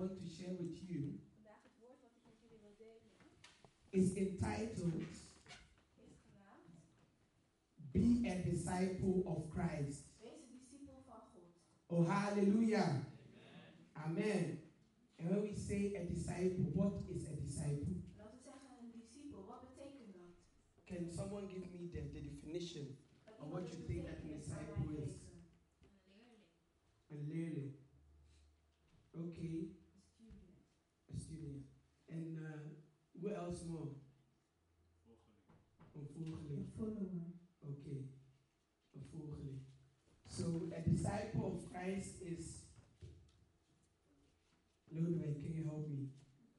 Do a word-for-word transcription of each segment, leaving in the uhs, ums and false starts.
want to share with you Vandaag het woord wat ik met jullie wil delen is entitled, is genaamd Be a Disciple of Christ. Wees een discipel van God. Oh, hallelujah. Amen. Amen. And when we say a disciple, what is a disciple? En als we zeggen een discipel, wat betekent dat? Can someone give me the, the definition of what you think that a disciple is? Een leerling. A leerling. Okay. Een student. A student. And uh, what else more? Een volgeling. Een follower. Okay. A volgeling. So a disciple of Christ is. Lodewijk, can you help me?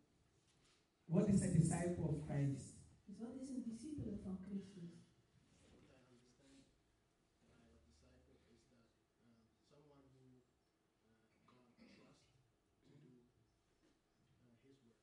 What is a disciple of Christ? Dus wat is een discipel van Christus? What I understand by a disciple is that uh, someone who uh, God trusts to do uh, His work.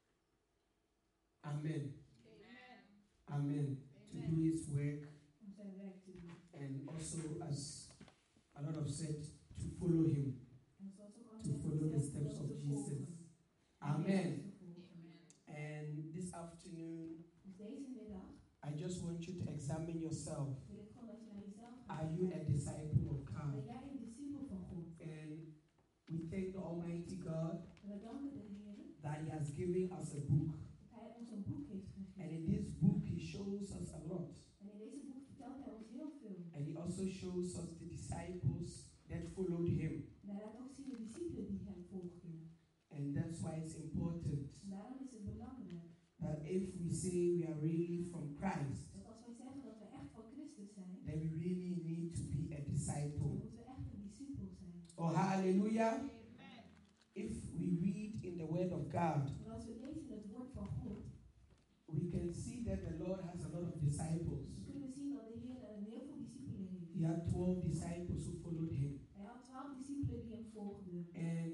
Amen. Amen. Amen. To do his work, Om zijn werk te doen. and also, as a lot of said, to follow him, En zoals ook to follow the steps of Jesus. Amen. Amen. And this afternoon, Dus deze middag I just want you to examine yourself. wil ik gewoon dat je naar jezelf gaat. Are you a disciple of Ben God? jij een discipel van God? And we thank the Almighty God En we danken de Heer that He has given us a book. dat Hij ons een boek heeft And gegeven. in this book, He shows us a lot. En in deze boek vertelt Hij ons heel veel. And He also shows us the disciples that followed Him. En Hij laat ook zien de discipelen die Hem volgden. And that's why it's important En daarom is het belangrijk that if we say we are really from Christ, dat als wij zeggen dat we echt van Christus zijn, then we really need to be a dan disciple. moeten we echt een discipel zijn. Oh, hallelujah. If we read in the Word of God, En als we lezen in het woord van God, we can see that the Lord has a lot of disciples. dan kunnen we zien dat de Heer een heel veel discipelen heeft. He had twelve disciples who followed Him. Hij had twaalf discipelen die Hem volgden. And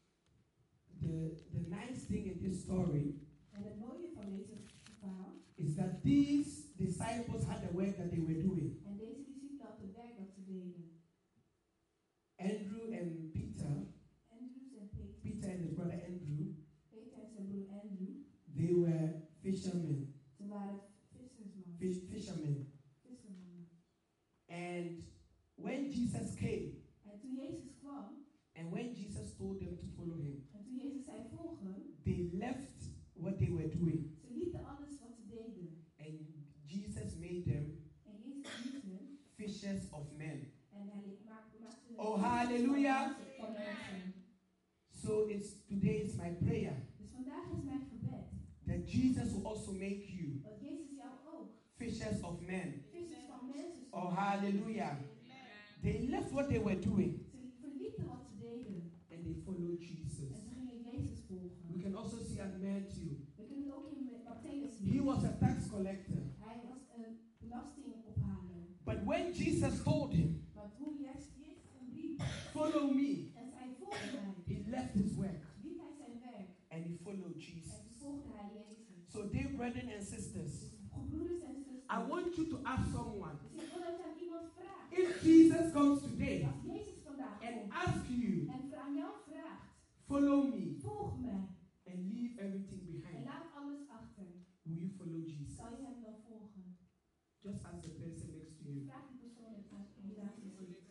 the, the nice thing in this story En het mooie van deze verhaal, is that these disciples had the work that they were doing. en deze discipelen hadden het werk dat ze deden. Andrew and Peter, Andrews en Peter, Peter and his brother Andrew, Peter en zijn broer Andrew, they were fishermen. ze waren vissersmannen. Fish, fishermen. Vissermannen. And when Jesus came, En toen Jezus kwam, and when Jesus told them to follow Him, en toen Jezus zei volgen, they left what they were doing. ze lieten alles wat ze deden. And Jesus made them En Jezus liet hen, fishers of men. en hij maakte, maakte hen Oh, hallelujah. van mensen. So it's today is my prayer Dus vandaag is mijn gebed, that Jesus will also make you dat Jezus jou ook fishers of men. vissers van mensen Oh, stuurt. hallelujah. They left what they were doing Ze verlieten wat ze deden, and they followed en Jesus. ze gingen Jezus We volgen. can also see at Matthew. We kunnen het ook in Matthäus He zien. was a tax collector. Hij was een belastingophaler. But when Jesus told him, Maar toen Jezus Jezus hem riep follow me, en zei volg mij, he left his work liet hij zijn werk and he followed en Jesus. volgde hij Jezus. So dear brethren and sisters, Dus broeders en zusters, I want you to ask someone, dus ik wil dat je aan iemand vraagt. if Jesus comes today Als Jezus vandaag and komt asks you, en aan jou vraagt, follow me volg mij and leave everything en behind, laat alles achter, will you follow Jesus? zal je hem dan volgen? Just ask the person next to you. Vraag die persoon die naast je zit.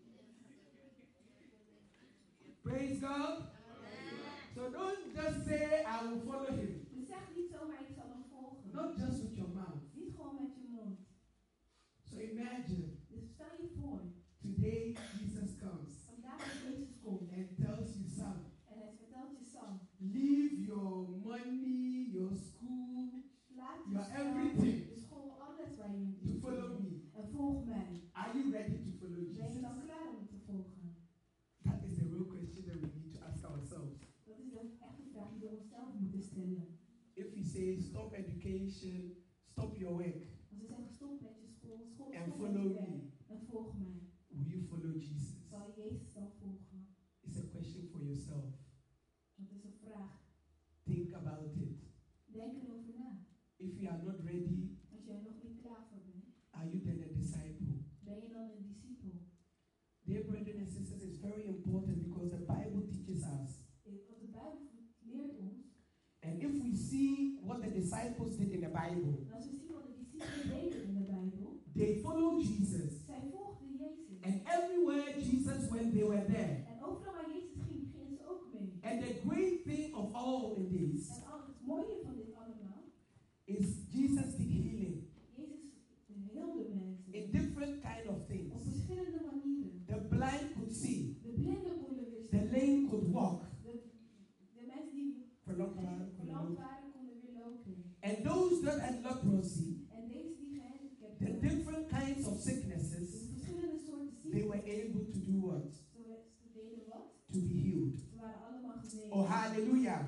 Praise God. So don't just say, I will follow him. Dus zeg niet zomaar ik zal hem volgen. Not just with your mouth. Niet gewoon met je mond. So imagine Dus stel je voor, today Jesus comes vandaag als Jezus komt and tells you, son, en hij vertelt je Sam, leave your money, your school, laat je your staan, everything je school, alles waar je in to doet. follow me. En volg mij. Are you ready to follow Ben je dan Jesus? klaar om te volgen? That is the real question that we need to ask ourselves. Dat is de echte vraag die we onszelf moeten stellen. If we say stop education, stop your work, Als we zeggen stop met je school, school, and stop met follow je werk me, en volg mij. will you follow Jesus? Zal je Jezus dan volgen? It's a question for yourself. Dat is een vraag. Think about it. Denk erover na. If you are not ready, Als jij er nog niet klaar voor bent, are you then a disciple? ben je dan een discipel? Dear brothers and sisters, it's very important because the Bible teaches us Want de Bijbel leert disciples did in the Bible. En als we zien wat de discipelen deden in de Bijbel, They followed Jesus. zij volgden Jezus. And everywhere Jesus went, they were there. En overal waar Jezus ging, gingen ze ook mee. And the great thing of all in this En al het mooie van dit allemaal, is Jesus did healing Jezus heelde mensen. in different kind of Op things. verschillende manieren. The blind could see. De blinden konden weer The zien. lame could walk. De, de mensen die Verlamd waren, konden verlamd lopen. waren, konden weer lopen. And those that had leprosy, En deze die gehandicapt the waren, different kinds of sicknesses, dus verschillende soorten they ziekten, were able to do what? ze we- ze deden wat? To be healed. Ze waren allemaal genezen. Oh, hallelujah.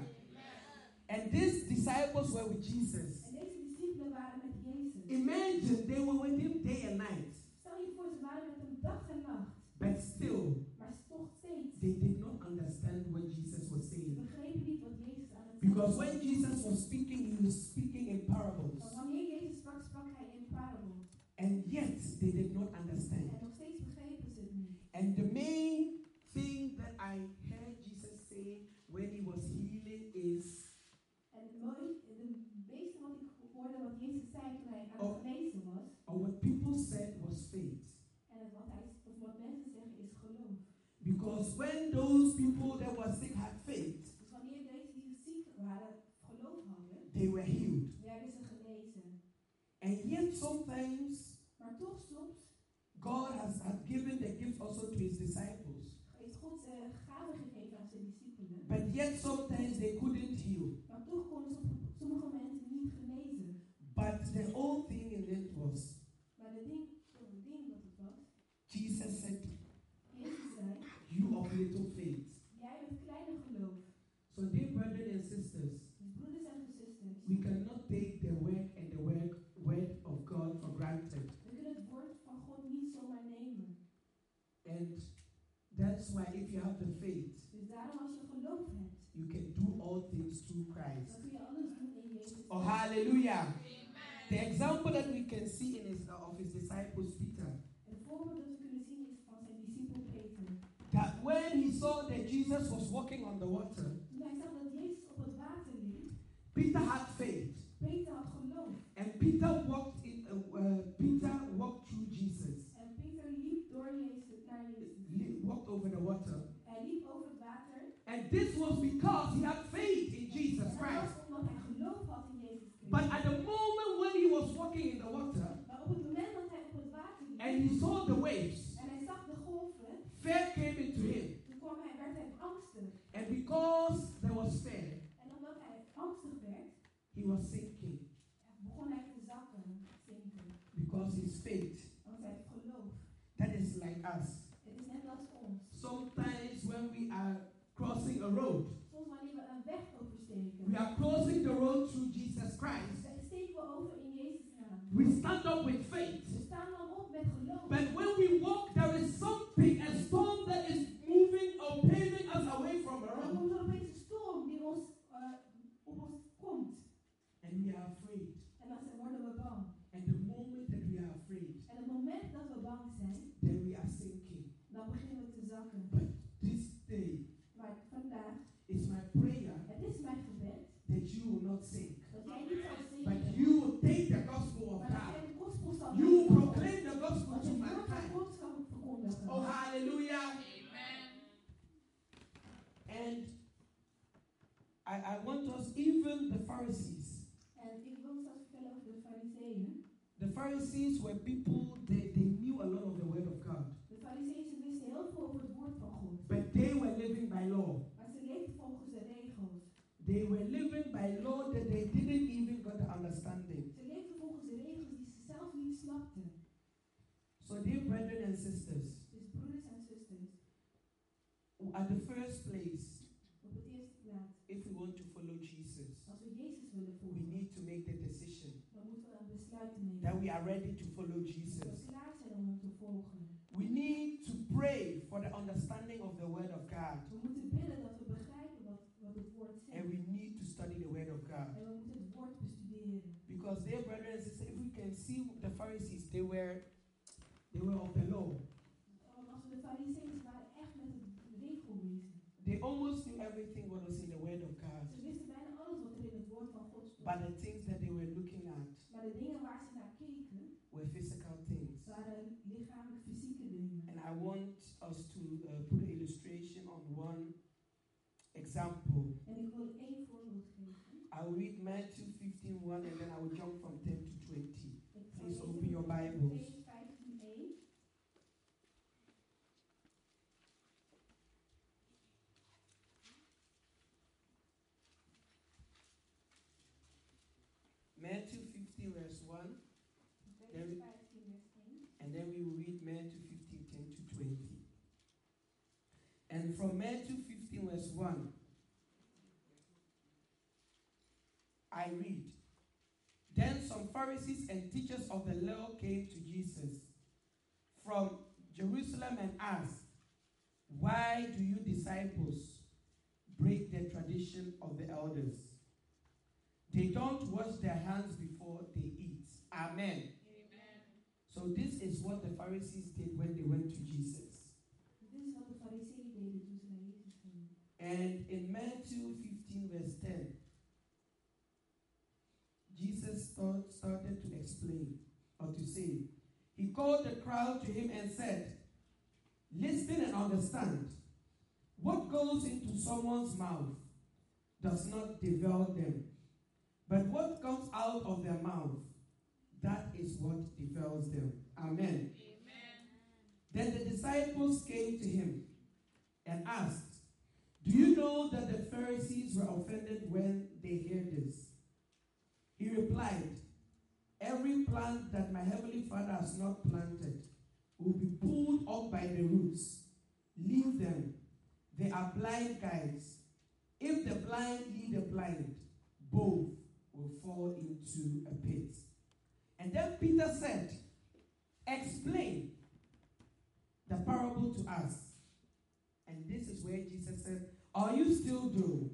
And these disciples were with Jesus. En deze discipelen waren met Jezus. Imagine they were with him day and night, Stel je voor, ze waren met hem dag en nacht. but still Maar toch steeds. they did not understand what Jesus was Ze saying. begrepen niet wat Jezus aan het Because zeggen when was. Jesus was speaking, he was speaking in parables. Want wanneer Jezus sprak, sprak hij in parabels. And yet they did not understand. En nog steeds begrepen ze het niet. And the main thing that I heard Jesus say when he was healing is, En het mooiste, de meeste wat ik hoorde wat Jezus zei toen hij aan Oh. het genezen was. or what people said was faith. En het wat, hij, of wat mensen zeggen is geloof. Because when those people that were sick had faith, Dus wanneer deze die ziek waren geloof hadden, they were healed. werden ze genezen. And yet sometimes Maar toch soms God has, has given the gift also to his disciples. heeft God uh, gaven gegeven aan zijn discipelen. But yet sometimes they couldn't heal. Maar toch konden sommige, sommige mensen niet genezen. But the whole thing in it was, Maar de ding, het ding dat het was, Jesus said, Jezus zei, you of little faith. jij met kleine geloof. So dear brothers and sisters, Dus broeders en zusters, we cannot take the word and the word, word of God for granted. we kunnen het woord van God niet zomaar nemen. And that's why if you have the faith, Dus daarom als je geloof hebt, you can do all things through Christ. dan kun je alles doen in Jezus. Oh, hallelujah. The example that we can see in his, of his disciples, Peter, Een voorbeeld dat we kunnen zien is van zijn discipel Peter. that when he saw that Jesus was walking on the water, Toen hij zag dat Jezus op het water liep, Peter had faith. Peter had geloof. And Peter walked in, uh, uh, Peter walked through Jesus, En Peter liep door Jezus naar Jezus. li- walked over the water. Hij liep over het water. And this was because he had faith in Jesus En dat Christ. was omdat hij geloof had in Jezus Christus. But at the moment when he was walking in the water Maar op het moment dat hij op het water liep, and he saw the waves, en hij zag de golven, fear came into him. toen kwam hij, werd hij angstig. And because there was fear, En omdat hij angstig werd, he was sinking begon hij te zakken, zinken. because his faith, Want hij heeft geloof. that is like us. Het is net als ons. Sometimes when we are crossing a road, Soms wanneer we een weg oversteken, we are crossing the road through Jesus Christ. dan steken we over in Jezus' naam. We stand up with faith. We staan dan op met geloof. But when we walk, there is something, a storm that is moving or paving us away from the En dan road. komt er opeens een storm die ons, uh, op ons komt. And we are afraid. En dan worden we bang. And the moment that we are afraid, En op het moment dat we bang zijn, then we are sinking. dan beginnen we te zakken. But this day Maar vandaag, is my prayer het is mijn gebed, that you will not sink, dat jij niet zal but zinken, you will take the gospel of maar dat God. jij de gospel zal You will nemen. proclaim the gospel Dat to je het woord van mankind. God zal verkondigen. Oh, hallelujah. And I, I want us, even the Pharisees, En ik wil straks vertellen over de fariseeën. the Pharisees were people, they, they knew a lot of the word of God, De fariseeën wisten heel veel over het woord van God. but they were living by law. Maar ze leefden volgens de regels. They were living by law that they didn't even got the understanding. Ze leefden volgens de regels die ze zelf niet snapten. So dear brethren and sisters, Dus broeders en zusters, at the first place, op het eerste plaats, if we want to follow Jesus, als we Jezus willen we volgen, need to make the decision dan moeten we een besluit nemen. that we are ready to follow Dat Jesus. we klaar zijn om hem te volgen. We need to pray for the understanding of the word of God, We moeten bidden dat we begrijpen wat, wat het woord and zegt. we need to study the word of God. En we moeten het woord bestuderen. Because dear brothers and sisters, if we can see the Pharisees, they were they were of the law. Want als we de fariseeën waren echt met het regelwezen. They almost knew everything what was in the word of God, Ze wisten bijna alles wat er in het woord van God stond. but the things that they were example. En ik wil één voorbeeld geven. I will read Matthew fifteen one and then I will jump from ten to twenty. Ik zal Please lezen open your Mattheüs Bibles. vijftien één. Matthew fifteen verse one, Mattheüs vijftien vers één. and then we will read Matthew fifteen ten to twenty. And from Matthew fifteen verse one, I read, Then some Pharisees and teachers of the law came to Jesus from Jerusalem and asked, Why do you disciples break the tradition of the elders? They don't wash their hands before they eat. Amen. Amen. So this is what the Pharisees did when they went to Jesus. Dit is wat de fariseeën deden toen ze naar Jezus gingen. And in Matthew fifteen verse ten, Jesus start, started to explain or to say, he called the crowd to him and said, Listen and understand. What goes into someone's mouth does not devour them, but what comes out of their mouth, that is what devours them. Amen. Amen. Then the disciples came to him and asked, Do you know that the Pharisees were offended when they heard this? He replied, Every plant that my heavenly Father has not planted will be pulled up by the roots. Leave them. They are blind guides. If the blind lead the blind, both will fall into a pit. And then Peter said, Explain the parable to us. And this is where Jesus said, Are you still doing?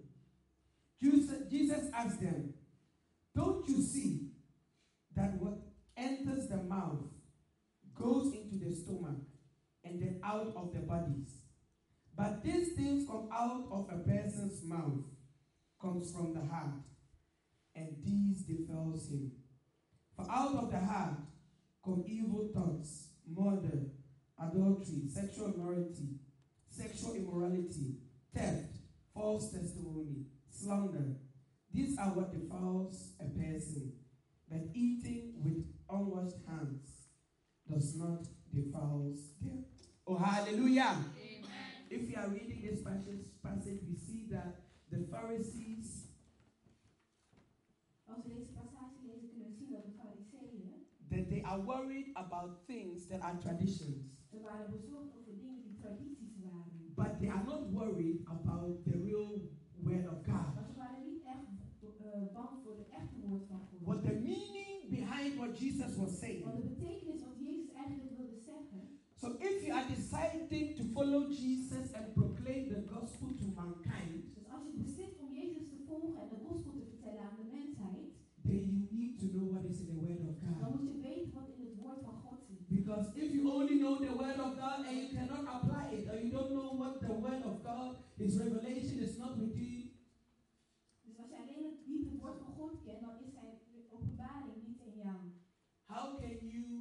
Jesus asked them, Don't you see that what enters the mouth goes into the stomach and then out of the bodies? But these things come out of a person's mouth, comes from the heart, and these defiles him. For out of the heart come evil thoughts, murder, adultery, sexual immorality, sexual immorality, theft, false testimony, slander. These are what defiles a person. But eating with unwashed hands does not defile them. Oh, hallelujah. Amen. If you are reading this passage, passage, we see that the Pharisees, Als we deze passage lezen, kunnen we zien dat de fariseeën, that they are worried about things that are traditions. ze waren bezorgd over dingen die tradities waren. But they are not worried about the real word of God. Maar ze waren niet echt uh, bang voor het echte woord van God. What the meaning behind what Jesus was saying. Want de betekenis wat Jezus eigenlijk wilde zeggen. So if you are deciding to follow Jesus and proclaim the gospel to mankind, Dus als je beslist om Jezus te volgen en de gospel te vertellen aan de mensheid, then you need to know what is in the word of dan God. moet je weten wat in het woord van God zit. Because if you only know the word of God and you cannot apply it, or you don't know what the word of God, His revelation is not with you, Dus als je alleen het, niet het woord van God kent, dan is zijn openbaring niet in jou. how can you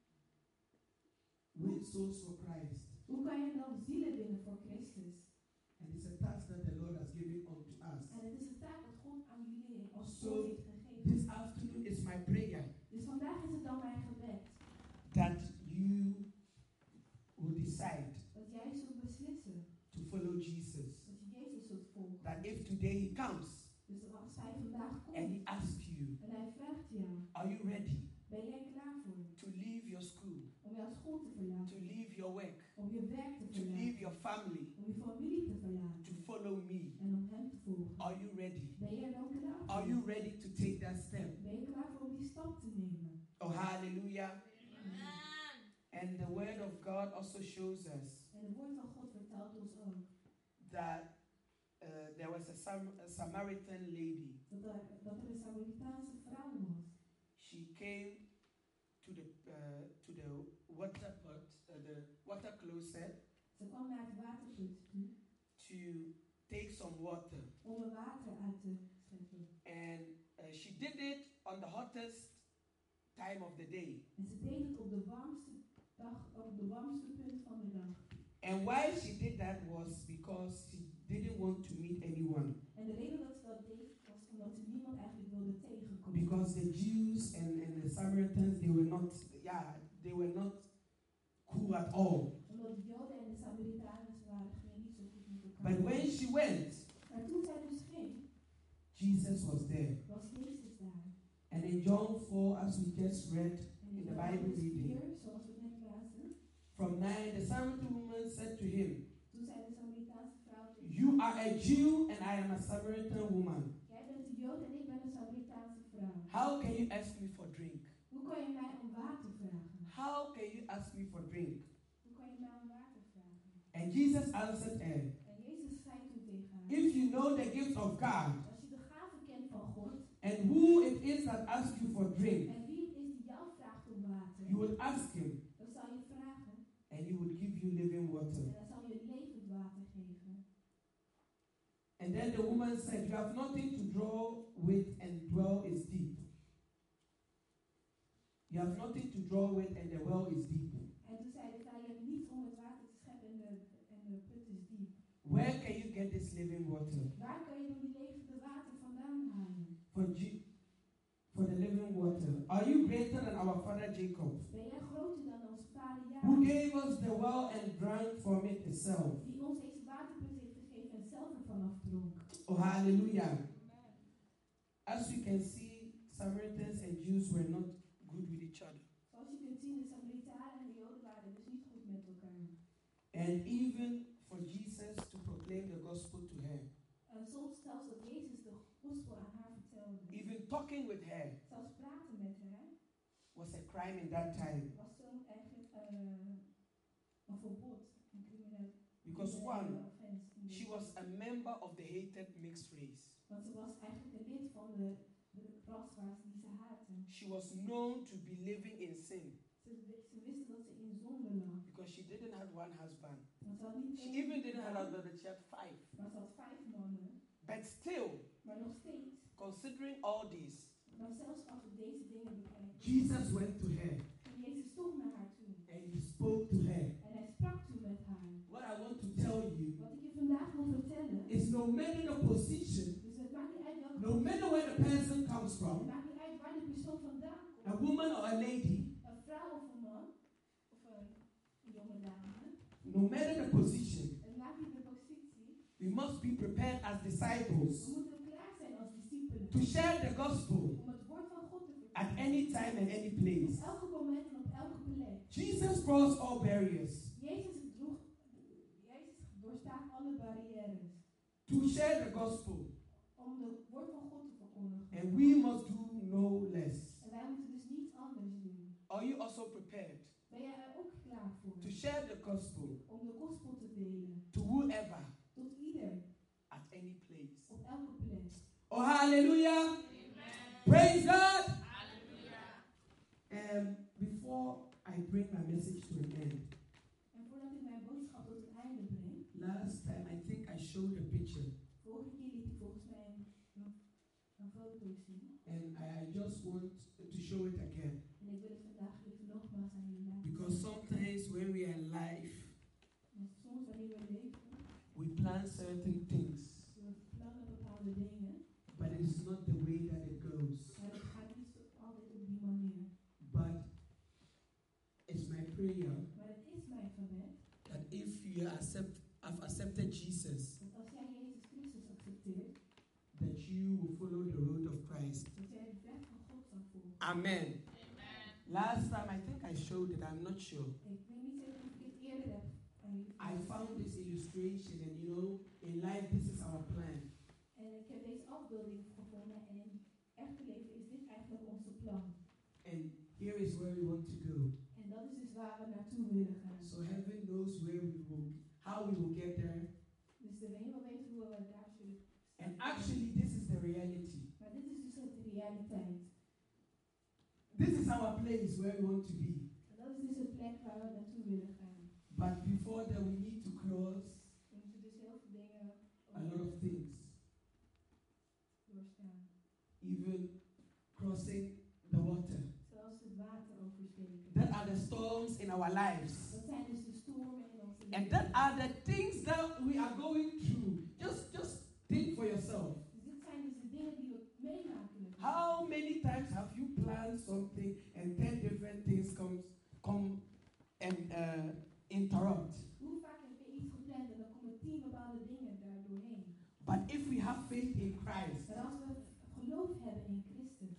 win souls for Christ? Hoe kan je dan zielen winnen voor Christus? And it's a task that the Lord has given unto us. En het is een taak dat God aan jullie als So, God heeft gegeven. This afternoon is my prayer Dus vandaag is het dan mijn gebed that you will decide dat jij zult beslissen to follow Jesus. dat je Jezus zult volgen. That if today He comes Dus als hij vandaag komt and He asks you, en hij vraagt jou, are you ready ben jij klaar voor to leave your school, om jouw school te to verlaten, leave your work, om je werk te to leave verlaten, your family, om je familie te verlaten to follow me? en om hem te volgen? Are you ready? Ben jij dan klaar voor? Are you ready to take that step? Ben je klaar voor om die stap te nemen? Oh, hallelujah. Amen. And the word of God also shows us En het woord van God vertelt ons ook that uh, there was a, Sam- a Samaritan lady. dat er, dat er een Samaritaanse vrouw was. She came to the uh, to the water pot, uh, the water closet, Ze kwam naar het waterput toe to take some water, om er water uit te scheppen. and uh, she did it on the hottest time of the day. En ze deed het op de warmste dag, op de warmste punt van de dag. And why she did that was because she didn't want to meet anyone. John four, as we just read, En In the Johannes Bible reading. vier, zoals we net lazen. from nine, the Samaritan woman said to him, Toen zei de Samaritaanse vrouw tegen You are a Jew and I am a Samaritan woman. Jij bent een Jood en ik ben een Samaritaanse vrouw. How can you ask me for drink? Hoe kan je mij om water vragen? How can you ask me for drink? Hoe kan je mij om water vragen? And Jesus answered her, En Jezus zei toen tegen haar. If you know the gift of God Als je de gave kent van God. and who it is that asks you for drink, En wie het is die jou vraagt om water. you will ask him Dan zal je vragen. and he will give you living water. En dan zal je levend water geven. And then the woman said, You have nothing to draw with and the well is deep. You have nothing to draw with and the well is deep. En toen zei de vrouw, je hebt niets om het water te scheppen en de, en de put is diep. Where can you get this living water? Waar kan je dan die levende water vandaan halen? For, G- for the living water. Are you greater than our father Jacob, Ben jij groter dan onze vader who Jacob, gave us the well and drank from it himself? die ons deze waterput heeft gegeven en zelf ervan afdronk? Oh, hallelujah. As you can see, Samaritans and Jews were not good with each other. Zoals je kunt zien, de Samaritanen en de Joden waren dus niet goed met elkaar. And even for Jesus to proclaim the gospel to her, En soms zelfs dat Jezus de gospel aan haar vertelde. even talking with her, Zelfs praten met haar was a crime in that time. was zo'n eigenlijk uh, een verbod, een crimineel. Because criminele one, offense in she deze was tijd. a member of the hated mixed race. Want ze was eigenlijk een lid van de, de ras waar ze die ze haatten. She was known to be living in sin Ze, ze wisten dat ze in zonde lag. because she didn't have one husband. Want ze had niet She één even didn't have a man, husband, she had five. maar ze had vijf mannen. But still, Maar nog steeds, considering all this, maar zelfs als we deze dingen bekijken, Jesus went to her ging Jezus toch naar haar toe. and he spoke to her. En hij sprak toen met haar. What I want to tell you Wat ik je vandaag wil vertellen, is no matter the position, dus het maakt niet uit welke no matter where the person comes het from, maakt niet uit waar de persoon vandaan komt. a woman or a lady, Een vrouw of een man, of een, een jonge dame. no matter the position, Het maakt niet de positie. we must be prepared as disciples We moeten klaar zijn als discipelen. to share the gospel Om het woord van God te at vertellen. any time and any place. Op elke moment en op elke plek. Jesus crossed all barriers Jezus droeg, Jezus doorstaat alle barrières. to share the gospel, Om het woord van God te verkondigen. and we must do no less. En wij moeten dus niets anders doen. Are you also prepared Ben jij er ook klaar voor? to share the gospel Om de gospel te delen. to whoever Tot ieder. at any place? Op elke plek. Oh, hallelujah! Praise God! Um, before I bring my message to an end, En voordat ik mijn boodschap tot een einde breng. last time I think I showed a picture, Vorige keer liet ik volgens mij een, een, een foto zien. and I, I just want to show it again. En ik wil het vandaag even nogmaals aan jullie laten Because zien. sometimes when we are alive, Want soms wanneer we leven, we plan certain things, we plannen bepaalde dingen. but it is not the way that it goes. Maar het gaat niet zo altijd op die manier. But it's my prayer Maar het is mijn gebed that if you accept, have accepted Jesus, dat als jij Jezus Christus accepteert, that you will follow the road of Christ. dat jij de weg van God zal volgen. Amen. Last time I think I showed it, I'm not sure. Ik weet niet zeker of ik dit eerder heb aan jullie I found this illustration, and you know, in life, this is our plan. En ik heb deze afbeelding gevonden en in het echte leven is dit eigenlijk onze plan. And here is where we want to go. En dat is dus waar we naartoe willen gaan. So heaven knows where we will, how we will get there. Dus de hemel weet hoe we daar zullen. And actually, this is the reality. Maar dit is dus de realiteit. This is our place where we want to be. En dat is dus de plek waar we naartoe willen gaan. But before that, we need to cross We moeten dus heel veel dingen a lot of things. doorstaan. Even crossing the water. Zoals het water oversteken. That are the storms in our lives. Dat zijn dus de stormen in onze And leven. that are the things that we are going through. Just, just think for yourself. Dus dit zijn dus de dingen die we meemaken. How many times have you planned something and ten different things come, come and uh, interrupt? Hoe vaak heb je iets gepland en dan komen tien bepaalde dingen daar doorheen. But if we have faith in Christ, Maar als we geloof hebben in Christus,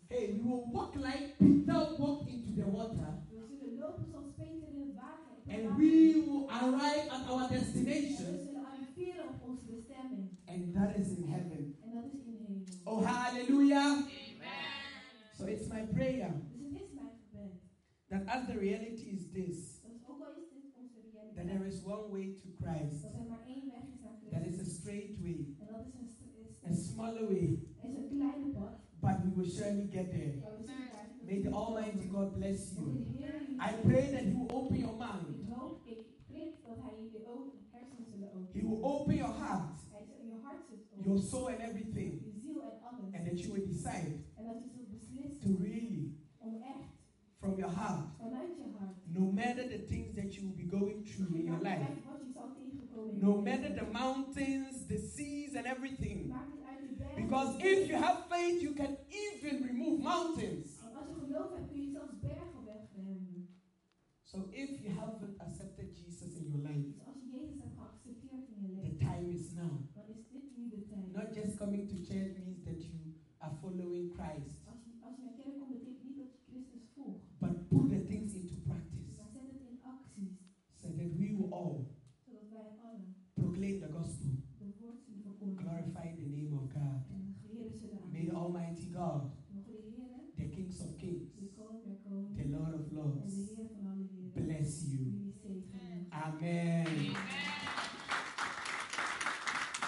Hey, we will walk like Peter walked into the water, We zullen lopen zoals Peter in het water. op het and water. we will arrive at our En we destination, zullen arriveren op onze bestemming. and that is in heaven. En dat is in de hemel. Oh, hallelujah. So it's my prayer Dus het is mijn gebed. that as the reality is this, Dat is ook al is dit onze that realiteit. there is one way to Christ, Dat er maar één weg is naar that is Christus. a straight way, En dat is een, st- a is, smaller way, is een kleine pad. but we will surely get there. Maar we zullen daar May the Almighty God bless Mogen you. de Heer jullie I pray that He will open your mind. Ik hoop, ik bid dat Hij je ogen, hersenen zullen openen. He will open your heart, Hij zal je hart zullen your openen. soul, and everything, Je ziel en alles. and that you will decide En dat je zult to beslissen really, om echt from your heart, vanuit je hart. no matter the things that you will be going through in your life, Maakt niet uit wat je zal tegenkomen in no je matter leven. the mountains, the seas, and everything. Maakt niet uit de bergen. Because if you have faith, you can even remove mountains. Want als je geloof hebt, kun je zelfs bergen wegnemen. So if you haven't accepted Jesus in your life, Dus als je Jezus hebt geaccepteerd in je the leven, time is now. dan is dit nu de tijd. Not just coming to church means that you are following Christ, Als je, als je naar kerk komt, betekent niet dat je Christus volgt. but put the things into practice Maar zet het in acties, so that we will all zodat wij allen proclaim the gospel, de woord zullen verkondigen. glorifying the name of God. En de Heer zullen May the aanbidden. Almighty God, Mogen de Heer, the Kings of Kings, de koning der koningen, the Lord of en de Lords, Heer van alle heren, bless you. jullie zegenen. Amen.